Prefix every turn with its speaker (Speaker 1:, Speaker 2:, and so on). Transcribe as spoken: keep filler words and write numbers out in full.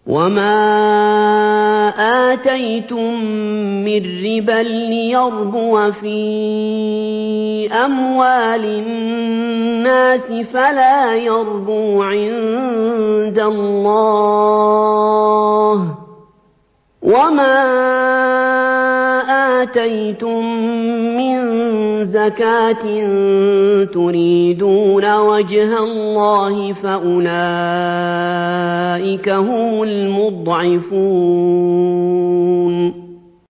Speaker 1: وَمَا آتَيْتُم مِّن رِّبًا لِّيَرْبُوَ فِي أَمْوَالِ النَّاسِ فَلَا يَرْبُو عِندَ اللَّهِ ۖ وَمَا آتَيْتُم مِّن زَكَاةٍ تُرِيدُونَ وَجْهَ اللَّهِ فَأُولَٰئِكَ هُمُ الْمُضْعِفُونَ